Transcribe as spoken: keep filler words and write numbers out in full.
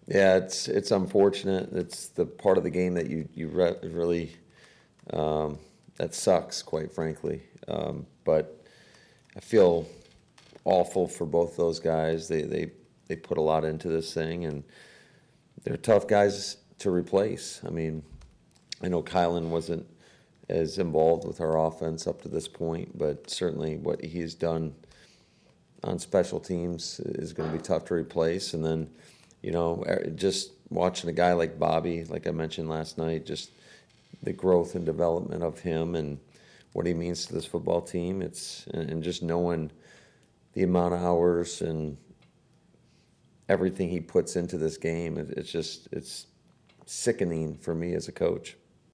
Yeah, it's it's unfortunate. It's the part of the game that you you re really um, that sucks, quite frankly. Um, but I feel awful for both those guys. They they they put a lot into this thing, and they're tough guys to replace. I mean, I know Kylan wasn't as involved with our offense up to this point, but certainly what he's done on special teams is going to be tough to replace. And then, you know, er, just watching a guy like Bobby, like I mentioned last night, just the growth and development of him and what he means to this football team. It's and just knowing the amount of hours and everything he puts into this game. It's just it's sickening for me as a coach.